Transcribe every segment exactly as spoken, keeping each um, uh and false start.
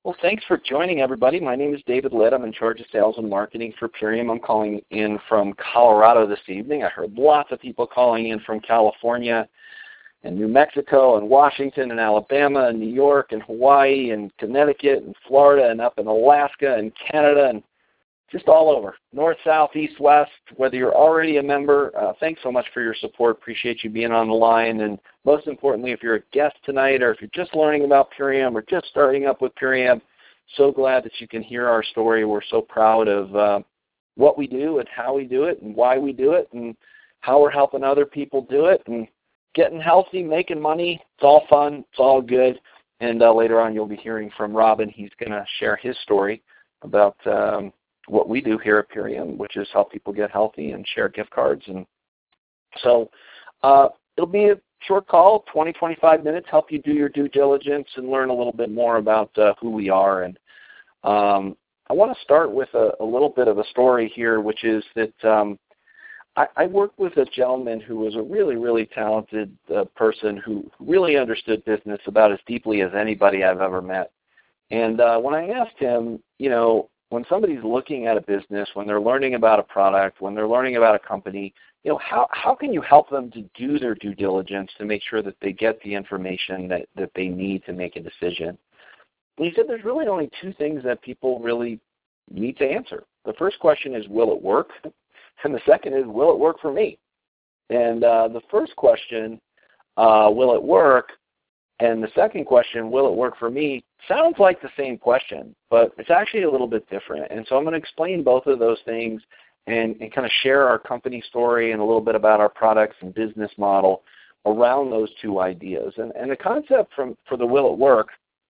Well, thanks for joining, everybody. My name is David Litt. I'm in charge of sales and marketing for Purium. I'm calling in from Colorado this evening. I heard lots of people calling in from California and New Mexico and Washington and Alabama and New York and Hawaii and Connecticut and Florida and up in Alaska and Canada and just all over, north, south, east, west, whether you're already a member. Uh, thanks so much for your support. Appreciate you being on the line. And most importantly, if you're a guest tonight or if you're just learning about Purium or just starting up with Purium, so glad that you can hear our story. We're so proud of uh, what we do and how we do it and why we do it and how we're helping other people do it and getting healthy, making money. It's all fun. It's all good. And uh, later on, you'll be hearing from Robin. He's going to share his story about um, what we do here at Purium, which is help people get healthy and share gift cards. And so uh, it'll be a short call, twenty, twenty-five minutes, help you do your due diligence and learn a little bit more about uh, who we are. And um, I want to start with a, a little bit of a story here, which is that um, I, I worked with a gentleman who was a really, really talented uh, person who really understood business about as deeply as anybody I've ever met. And uh, when I asked him, you know, when somebody's looking at a business, when they're learning about a product, when they're learning about a company, you know, how, how can you help them to do their due diligence to make sure that they get the information that, that they need to make a decision? And he said there's really only two things that people really need to answer. The first question is, will it work? And the second is, will it work for me? And uh, the first question, uh, will it work? And the second question, will it work for me, sounds like the same question, but it's actually a little bit different. And so I'm going to explain both of those things and, and kind of share our company story and a little bit about our products and business model around those two ideas. And, and the concept from, for the will it work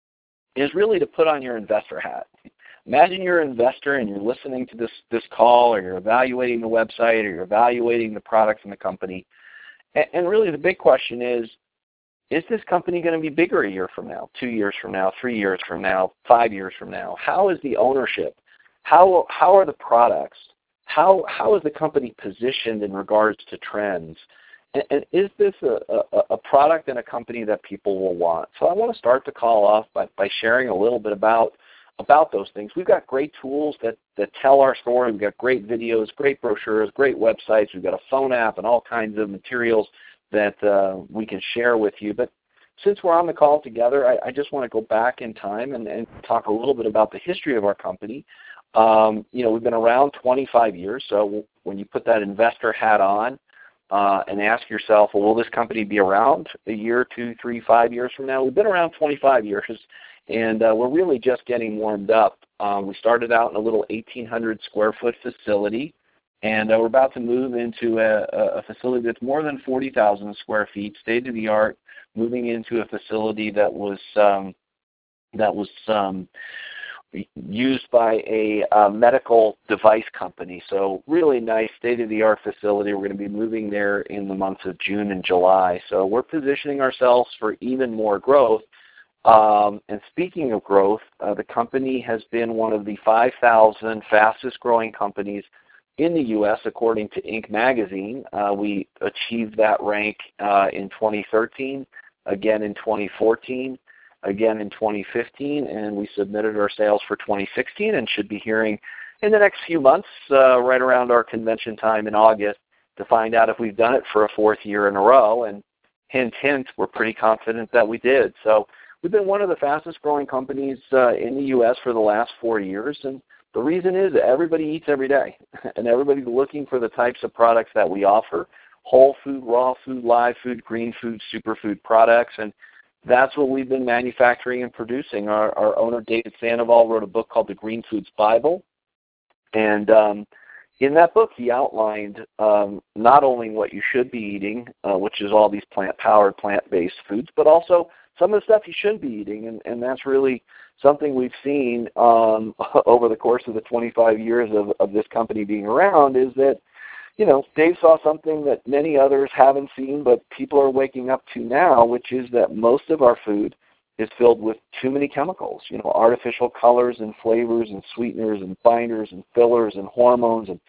is really to put on your investor hat. Imagine you're an investor and you're listening to this, this call, or you're evaluating the website, or you're evaluating the products in the company. And, and really the big question is, is this company going to be bigger a year from now, two years from now, three years from now, five years from now? How is the ownership? How how are the products? How how is the company positioned in regards to trends? And, and is this a, a, a product and a company that people will want? So I want to start the call off by, by sharing a little bit about about those things. We've got great tools that, that tell our story. We've got great videos, great brochures, great websites. We've got a phone app and all kinds of materials that uh, we can share with you. But since we're on the call together, I, I just want to go back in time and, and talk a little bit about the history of our company. Um, you know, we've been around twenty-five years, so when you put that investor hat on uh, and ask yourself, well, will this company be around a year, two, three, five years from now? We've been around twenty-five years, and uh, we're really just getting warmed up. Um, we started out in a little eighteen hundred square foot facility, and uh, we're about to move into a, a facility that's more than forty thousand square feet, state-of-the-art, moving into a facility that was um, that was um, used by a uh, medical device company. So really nice, state-of-the-art facility. We're going to be moving there in the months of June and July. So we're positioning ourselves for even more growth. Um, and speaking of growth, uh, the company has been one of the five thousand fastest growing companies in the U S according to Inc magazine. Uh, we achieved that rank uh, in twenty thirteen, again in twenty fourteen, again in twenty fifteen, and we submitted our sales for twenty sixteen and should be hearing in the next few months, uh, right around our convention time in August, to find out if we've done it for a fourth year in a row. And hint, hint, we're pretty confident that we did. So we've been one of the fastest growing companies uh, in the U S for the last four years, and the reason is that everybody eats every day, and everybody's looking for the types of products that we offer: whole food, raw food, live food, green food, superfood products, and that's what we've been manufacturing and producing. Our, our owner, David Sandoval, wrote a book called The Green Foods Bible, and um, in that book he outlined um, not only what you should be eating, uh, which is all these plant-powered, plant-based foods, but also some of the stuff you shouldn't be eating, and, and that's really something we've seen um, over the course of the twenty-five years of, of this company being around, is that, you know, Dave saw something that many others haven't seen, but people are waking up to now, which is that most of our food is filled with too many chemicals, you know, artificial colors and flavors and sweeteners and binders and fillers and hormones and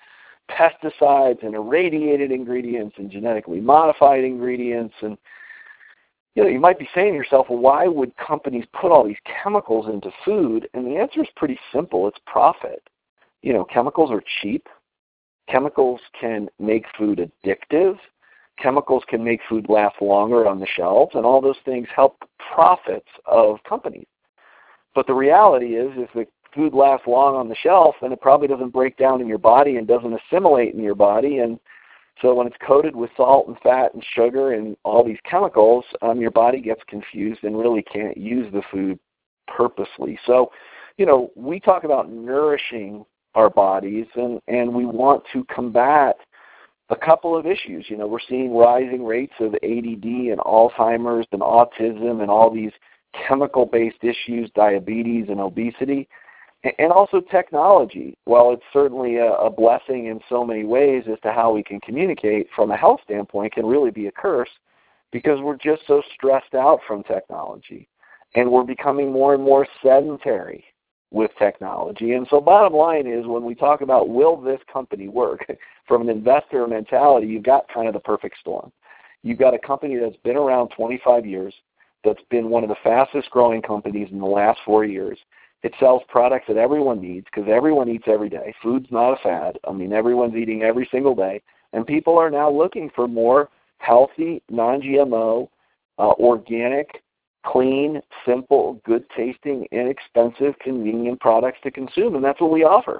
pesticides and irradiated ingredients and genetically modified ingredients. And you know, you might be saying to yourself, well, why would companies put all these chemicals into food? And the answer is pretty simple. It's profit. You know, chemicals are cheap. Chemicals can make food addictive. Chemicals can make food last longer on the shelves, and all those things help profits of companies. But the reality is, if the food lasts long on the shelf, then it probably doesn't break down in your body and doesn't assimilate in your body. And so when it's coated with salt and fat and sugar and all these chemicals, um, your body gets confused and really can't use the food purposely. So, you know, we talk about nourishing our bodies, and, and we want to combat a couple of issues. You know, we're seeing rising rates of A D D and Alzheimer's and autism and all these chemical-based issues, diabetes and obesity, and also technology. While it's certainly a, a blessing in so many ways as to how we can communicate, from a health standpoint can really be a curse, because we're just so stressed out from technology, and we're becoming more and more sedentary with technology. And so bottom line is, when we talk about will this company work, from an investor mentality, you've got kind of the perfect storm. You've got a company that's been around twenty-five years, that's been one of the fastest growing companies in the last four years. It sells products that everyone needs, because everyone eats every day. Food's not a fad. I mean, everyone's eating every single day. And people are now looking for more healthy, non G M O, uh, organic, clean, simple, good-tasting, inexpensive, convenient products to consume, and that's what we offer.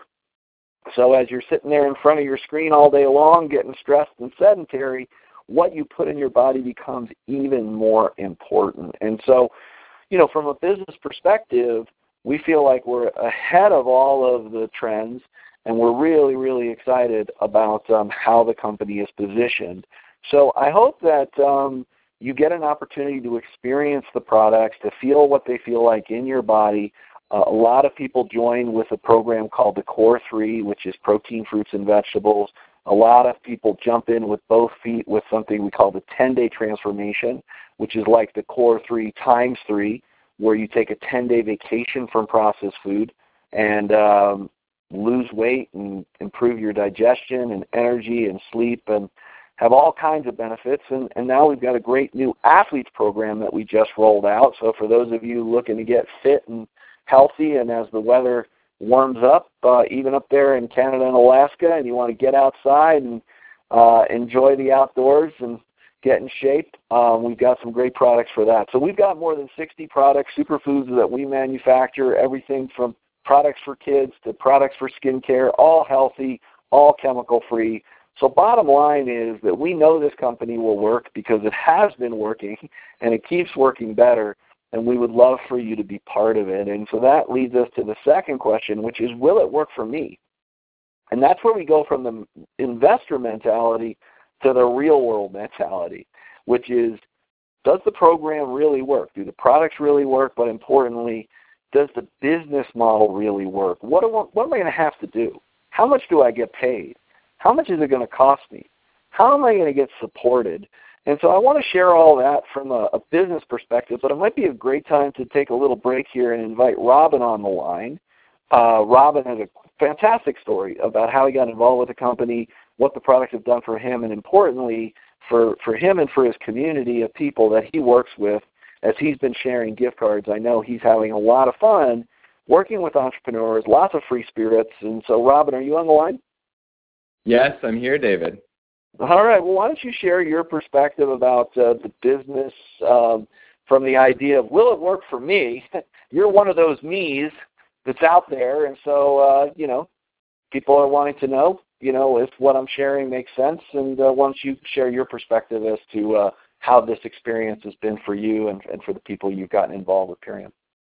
So as you're sitting there in front of your screen all day long, getting stressed and sedentary, what you put in your body becomes even more important. And so, you know, from a business perspective, we feel like we're ahead of all of the trends, and we're really, really excited about um, how the company is positioned. So I hope that um, you get an opportunity to experience the products, to feel what they feel like in your body. Uh, a lot of people join with a program called the Core three, which is protein, fruits, and vegetables. A lot of people jump in with both feet with something we call the ten-day transformation, which is like the Core three times three, where you take a ten-day vacation from processed food and um, lose weight and improve your digestion and energy and sleep and have all kinds of benefits. And, and now we've got a great new athletes program that we just rolled out. So for those of you looking to get fit and healthy, and as the weather warms up, uh, even up there in Canada and Alaska, and you want to get outside and uh, enjoy the outdoors and get in shape, um, we've got some great products for that. So we've got more than sixty products, superfoods that we manufacture, everything from products for kids to products for skincare, all healthy, all chemical-free. So bottom line is that we know this company will work because it has been working, and it keeps working better, and we would love for you to be part of it. And so that leads us to the second question, which is, will it work for me? And that's where we go from the investor mentality to the real-world mentality, which is, does the program really work? Do the products really work? But importantly, does the business model really work? What, do I, what am I going to have to do? How much do I get paid? How much is it going to cost me? How am I going to get supported? And so I want to share all that from a, a business perspective, but it might be a great time to take a little break here and invite Robin on the line. Uh, Robin has a fantastic story about how he got involved with the company, what the products have done for him, and importantly, for, for him and for his community of people that he works with. As he's been sharing gift cards, I know he's having a lot of fun working with entrepreneurs, lots of free spirits. And so, Robin, are you on the line? Yes, I'm here, David. All right. Well, why don't you share your perspective about uh, the business um, from the idea of, will it work for me? You're one of those me's that's out there, and so, uh, you know, people are wanting to know, you know, if what I'm sharing makes sense, and uh, why don't you share your perspective as to uh, how this experience has been for you and, and for the people you've gotten involved with Purium.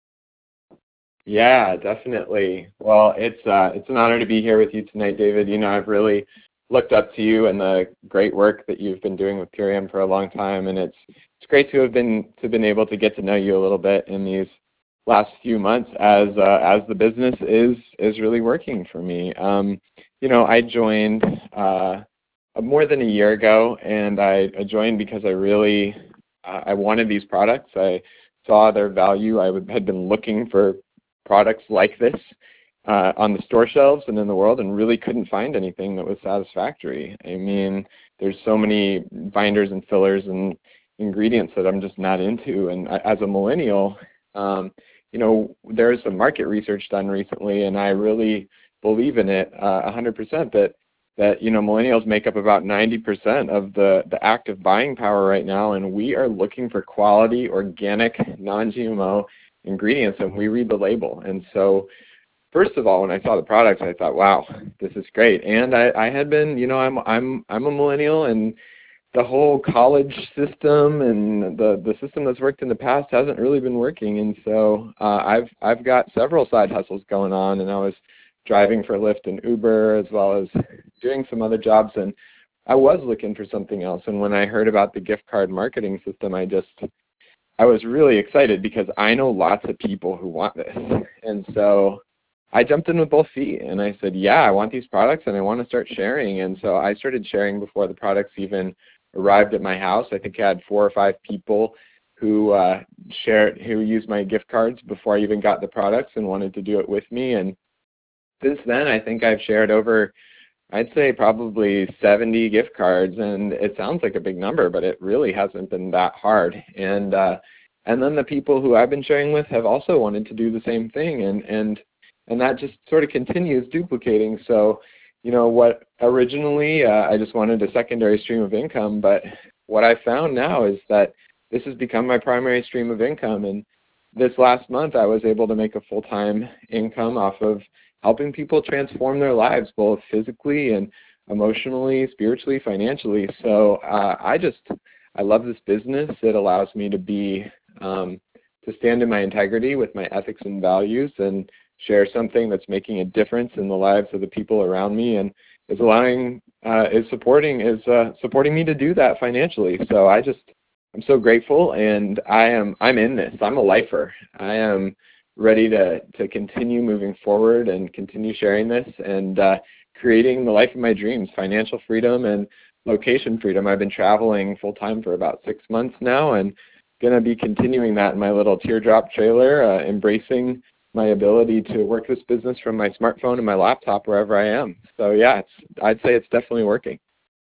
Yeah, definitely. Well, it's uh, it's an honor to be here with you tonight, David. You know, I've really looked up to you and the great work that you've been doing with Purium for a long time, and it's it's great to have been to been able to get to know you a little bit in these last few months as uh, as the business is is really working for me. Um, you know, I joined uh, more than a year ago, and I, I joined because I really uh, I wanted these products. I saw their value. I would, had been looking for products like this uh, on the store shelves and in the world, and really couldn't find anything that was satisfactory. I mean, there's so many binders and fillers and ingredients that I'm just not into. And I, as a millennial, um, you know, there's some market research done recently, and I really believe in it uh, one hundred percent that, that, you know, millennials make up about ninety percent of the, the active buying power right now, and we are looking for quality, organic, non-G M O ingredients, and we read the label. And so, first of all, when I saw the products, I thought, wow, this is great. And I, I had been, you know, I'm I'm I'm a millennial, and the whole college system and the, the system that's worked in the past hasn't really been working. And so uh, I've I've got several side hustles going on, and I was driving for Lyft and Uber as well as doing some other jobs, and I was looking for something else. And when I heard about the gift card marketing system, I just I was really excited because I know lots of people who want this. And so I jumped in with both feet, and I said, yeah, I want these products and I want to start sharing. And so I started sharing before the products even arrived at my house. I think I had four or five people who uh, shared, who used my gift cards before I even got the products and wanted to do it with me. And since then, I think I've shared over, I'd say probably seventy gift cards, and it sounds like a big number, but it really hasn't been that hard. And uh, and then the people who I've been sharing with have also wanted to do the same thing, and and and that just sort of continues duplicating. So, you know, what originally uh, I just wanted a secondary stream of income, but what I found now is that this has become my primary stream of income. And this last month, I was able to make a full-time income off of helping people transform their lives, both physically and emotionally, spiritually, financially. So uh, I just, I love this business. It allows me to be, um, to stand in my integrity with my ethics and values and share something that's making a difference in the lives of the people around me, and is allowing, uh, is supporting, is uh, supporting me to do that financially. So I just, I'm so grateful, and I am, I'm in this. I'm a lifer. I am ready to, to continue moving forward and continue sharing this and uh, creating the life of my dreams, financial freedom and location freedom. I've been traveling full-time for about six months now, and going to be continuing that in my little teardrop trailer, uh, embracing my ability to work this business from my smartphone and my laptop wherever I am. So yeah, it's, I'd say it's definitely working.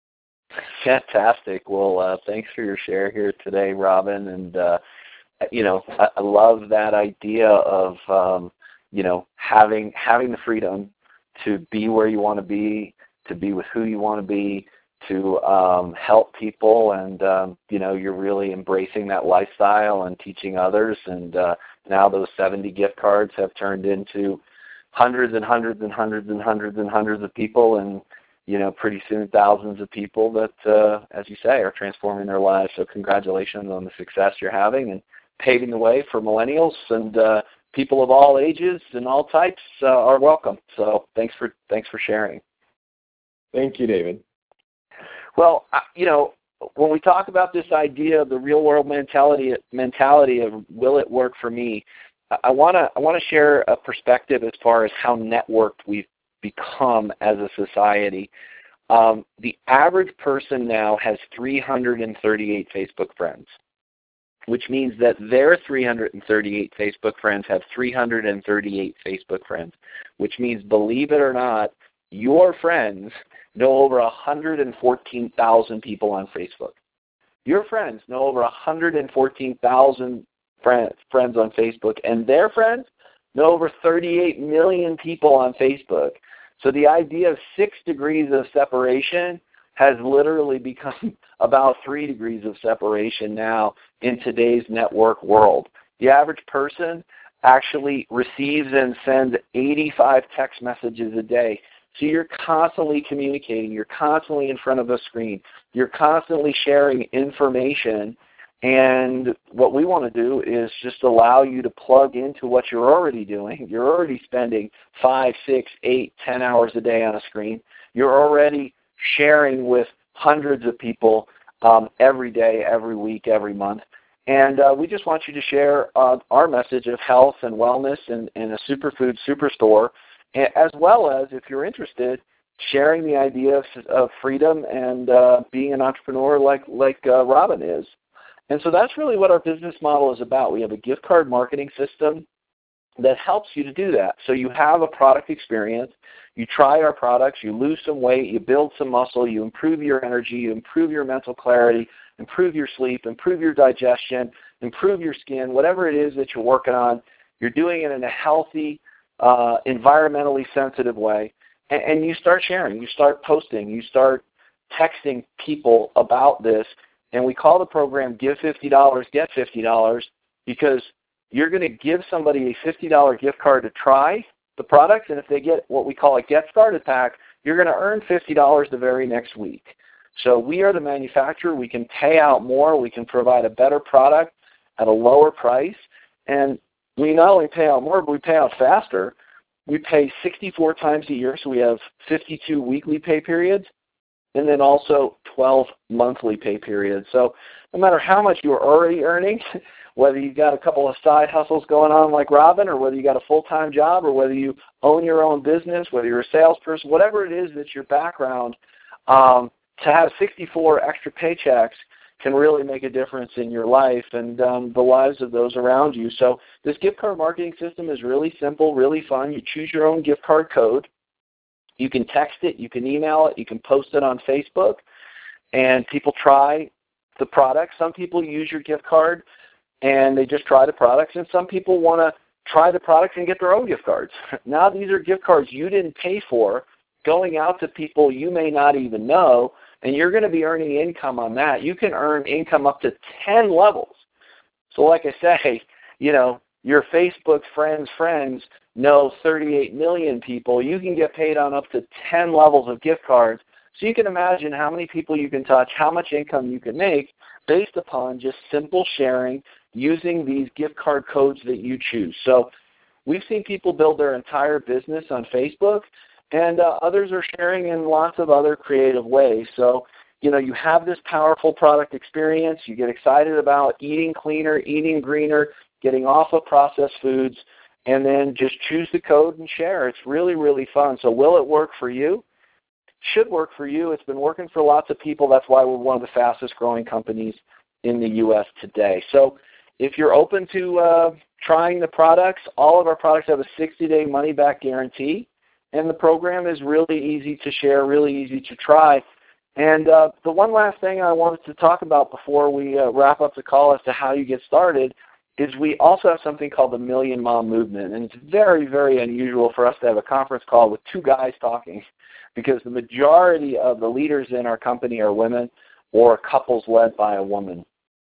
Fantastic. Well, uh, thanks for your share here today, Robin. And, uh, you know, I, I love that idea of, um, you know, having having the freedom to be where you want to be, to be with who you want to be, to um, help people. And, um, you know, you're really embracing that lifestyle and teaching others. And uh, now those seventy gift cards have turned into hundreds and hundreds and hundreds and hundreds and hundreds of people, and you know, pretty soon thousands of people that, uh, as you say, are transforming their lives. So congratulations on the success you're having and paving the way for millennials, and uh, people of all ages and all types uh, are welcome. So thanks for thanks for sharing. Thank you, David. Well, uh, you know, when we talk about this idea of the real world mentality mentality of will it work for me, I want to I want to share a perspective as far as how networked we've become as a society. Um, the average person now has three hundred thirty-eight Facebook friends, which means that their three hundred thirty-eight Facebook friends have three hundred thirty-eight Facebook friends, which means, believe it or not, your friends know over one hundred fourteen thousand people on Facebook. Your friends know over one hundred fourteen thousand friends, friends on Facebook, and their friends know over thirty-eight million people on Facebook. So the idea of six degrees of separation has literally become about three degrees of separation now in today's network world. The average person actually receives and sends eighty-five text messages a day. So you're constantly communicating. You're constantly in front of a screen. You're constantly sharing information. And what we want to do is just allow you to plug into what you're already doing. You're already spending five, six, eight, ten hours a day on a screen. You're already sharing with hundreds of people um, every day, every week, every month. And uh, we just want you to share uh, our message of health and wellness in, in a superfood superstore, as well as, if you're interested, sharing the idea of, of freedom and uh, being an entrepreneur like, like uh, Robin is. And so that's really what our business model is about. We have a gift card marketing system that helps you to do that. So you have a product experience, you try our products, you lose some weight, you build some muscle, you improve your energy, you improve your mental clarity, improve your sleep, improve your digestion, improve your skin, whatever it is that you're working on, you're doing it in a healthy, uh, environmentally sensitive way, and, and you start sharing, you start posting, you start texting people about this, and we call the program Give fifty dollars, Get fifty dollars, because you're going to give somebody a fifty dollars gift card to try the product, and if they get what we call a Get Started Pack, you're going to earn fifty dollars the very next week. So we are the manufacturer. We can pay out more. We can provide a better product at a lower price, and we not only pay out more, but we pay out faster. We pay sixty-four times a year, so we have fifty-two weekly pay periods, and then also twelve monthly pay periods. So no matter how much you're already earning, whether you've got a couple of side hustles going on like Robin, or whether you got a full-time job, or whether you own your own business, whether you're a salesperson, whatever it is that's your background, um, to have sixty-four extra paychecks can really make a difference in your life and um, the lives of those around you. So this gift card marketing system is really simple, really fun. You choose your own gift card code. You can text it, you can email it, you can post it on Facebook, and people try the product. Some people use your gift card and they just try the products, and some people want to try the products and get their own gift cards. Now these are gift cards you didn't pay for, going out to people you may not even know, and you're going to be earning income on that. You can earn income up to ten levels. So like I say, you know, your Facebook friends' friends know thirty-eight million people. You can get paid on up to ten levels of gift cards. So you can imagine how many people you can touch, how much income you can make based upon just simple sharing using these gift card codes that you choose. So we've seen people build their entire business on Facebook, and uh, others are sharing in lots of other creative ways. So, you know, you have this powerful product experience. You get excited about eating cleaner, eating greener, getting off of processed foods, and then just choose the code and share. It's really, really fun. So will it work for you? Should work for you. It's been working for lots of people. That's why we're one of the fastest growing companies in the U S today. So if you're open to uh, trying the products, all of our products have a sixty-day money-back guarantee, and the program is really easy to share, really easy to try. And uh, the one last thing I wanted to talk about before we uh, wrap up the call as to how you get started is we also have something called the Million Mom Movement, and it's very, very unusual for us to have a conference call with two guys talking, because the majority of the leaders in our company are women or couples led by a woman.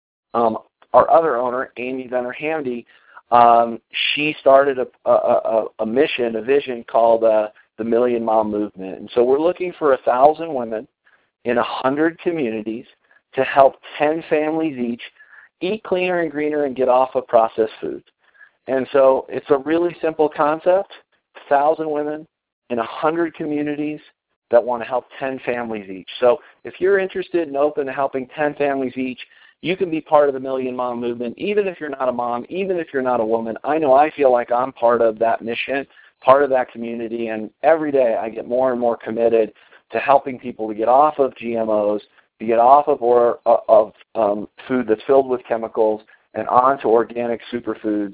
Um, our other owner, Amy Venner-Hamdy, um, she started a, a, a, a mission, a vision called uh, the Million Mom Movement. And so we're looking for a thousand women in one hundred communities to help ten families each eat cleaner and greener and get off of processed foods. And so it's a really simple concept, one thousand women in one hundred communities that want to help ten families each. So if you're interested and open to helping ten families each, you can be part of the Million Mom Movement, even if you're not a mom, even if you're not a woman. I know I feel like I'm part of that mission, part of that community, and every day I get more and more committed to helping people to get off of G M Os, to get off of, or, uh, of um, food that's filled with chemicals and onto organic superfoods.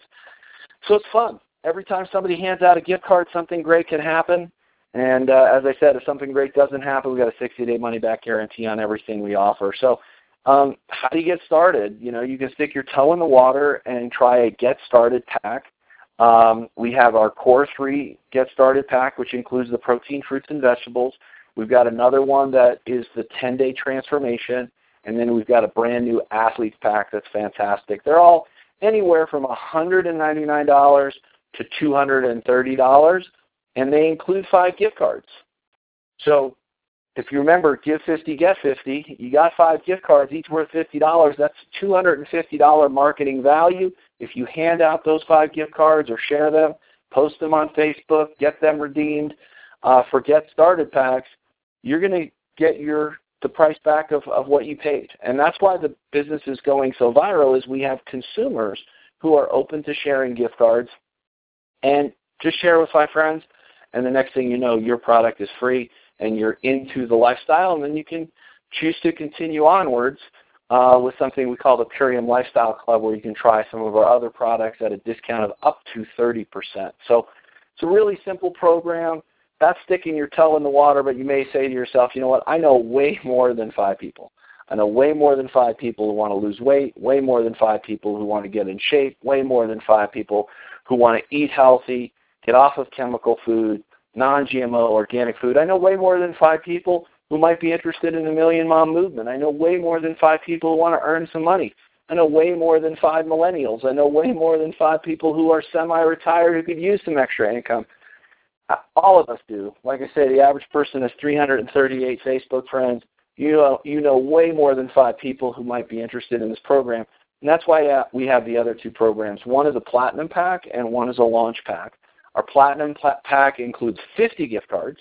So it's fun. Every time somebody hands out a gift card, something great can happen. And uh, as I said, if something great doesn't happen, we've got a sixty-day money-back guarantee on everything we offer. So um, how do you get started? You know, you can stick your toe in the water and try a Get Started pack. Um, we have our Core three Get Started pack, which includes the protein, fruits, and vegetables. We've got another one that is the ten-day transformation, and then we've got a brand new Athletes pack that's fantastic. They're all anywhere from one hundred ninety-nine dollars to two hundred thirty dollars, and they include five gift cards. So if you remember, give fifty, get fifty, you got five gift cards, each worth fifty dollars. That's two hundred fifty dollars marketing value. If you hand out those five gift cards or share them, post them on Facebook, get them redeemed uh, for Get Started packs, you're going to get your the price back of, of what you paid. And that's why the business is going so viral, is we have consumers who are open to sharing gift cards, and just share with five friends, and the next thing you know, your product is free and you're into the lifestyle, and then you can choose to continue onwards uh, with something we call the Purium Lifestyle Club, where you can try some of our other products at a discount of up to thirty percent. So it's a really simple program. That's sticking your toe in the water, but you may say to yourself, you know what, I know way more than five people. I know way more than five people who want to lose weight, way more than five people who want to get in shape, way more than five people who want to eat healthy, get off of chemical food, non-G M O, organic food. I know way more than five people who might be interested in the Million Mom movement. I know way more than five people who want to earn some money. I know way more than five millennials. I know way more than five people who are semi-retired who could use some extra income. All of us do. Like I say, the average person has three hundred thirty-eight Facebook friends. You know, you know way more than five people who might be interested in this program. And that's why uh, we have the other two programs. One is a Platinum Pack and one is a Launch Pack. Our Platinum Pack includes fifty gift cards.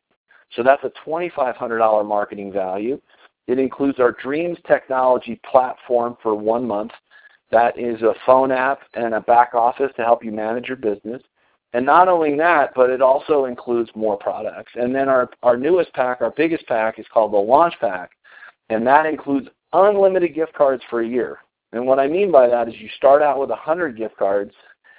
So that's a twenty-five hundred dollars marketing value. It includes our Dreams technology platform for one month. That is a phone app and a back office to help you manage your business. And not only that, but it also includes more products. And then our, our newest pack, our biggest pack, is called the Launch Pack, and that includes unlimited gift cards for a year. And what I mean by that is you start out with one hundred gift cards,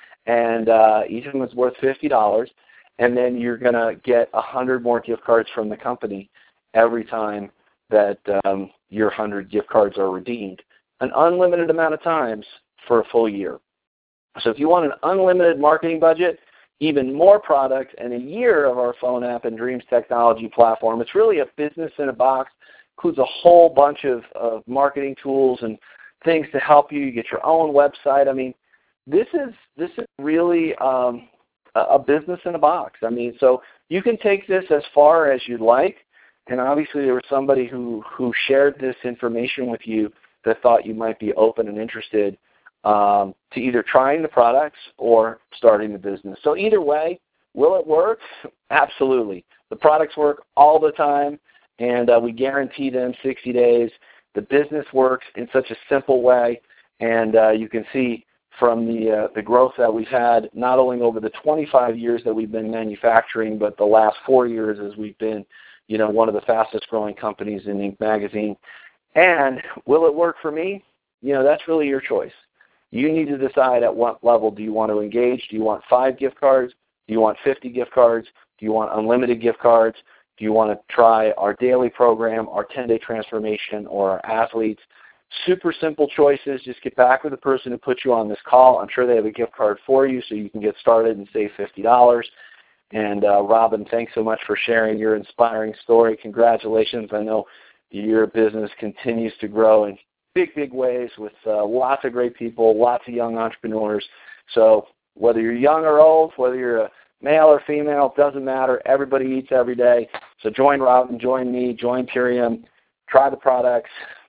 and uh, each of them is worth fifty dollars, and then you're going to get one hundred more gift cards from the company every time that um, your one hundred gift cards are redeemed, an unlimited amount of times for a full year. So if you want an unlimited marketing budget, even more product, and a year of our phone app and Dreams technology platform, it's really a business in a box. Includes a whole bunch of, of marketing tools and things to help you. You get your own website. I mean, this is this is really um, a, a business in a box. I mean, so you can take this as far as you'd like. And obviously, there was somebody who who shared this information with you that thought you might be open and interested um, to either trying the products or starting the business. So either way, will it work? Absolutely. The products work all the time, and uh, we guarantee them sixty days. The business works in such a simple way, and uh, you can see from the uh, the growth that we've had, not only over the twenty-five years that we've been manufacturing, but the last four years as we've been, you know, one of the fastest growing companies in Inc magazine. And will it work for me? You know, that's really your choice. You need to decide at what level do you want to engage. Do you want five gift cards? Do you want fifty gift cards? Do you want unlimited gift cards? Do you want to try our daily program, our ten-day transformation, or our athletes? Super simple choices. Just get back with the person who put you on this call. I'm sure they have a gift card for you so you can get started and save fifty dollars. And uh, Robin, thanks so much for sharing your inspiring story. Congratulations. I know your business continues to grow in big, big ways with uh, lots of great people, lots of young entrepreneurs. So whether you're young or old, whether you're a male or female, it doesn't matter. Everybody eats every day. So join Robin, join me, join Purium, try the products.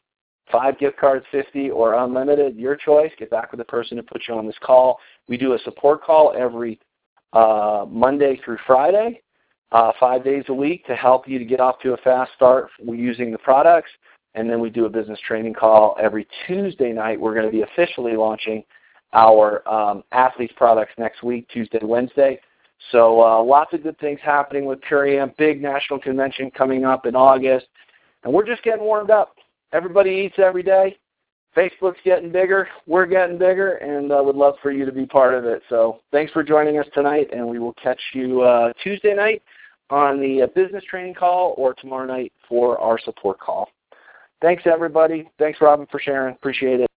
Five gift cards, fifty, or unlimited, your choice. Get back with the person who put you on this call. We do a support call every uh, Monday through Friday, uh, five days a week to help you to get off to a fast start using the products. And then we do a business training call every Tuesday night. We're going to be officially launching our um, athletes products next week, Tuesday, Wednesday. So uh, lots of good things happening with Purium. Big national convention coming up in August. And we're just getting warmed up. Everybody eats every day. Facebook's getting bigger. We're getting bigger, and I uh, would love for you to be part of it. So thanks for joining us tonight, and we will catch you uh, Tuesday night on the uh, business training call or tomorrow night for our support call. Thanks, everybody. Thanks, Robin, for sharing. Appreciate it.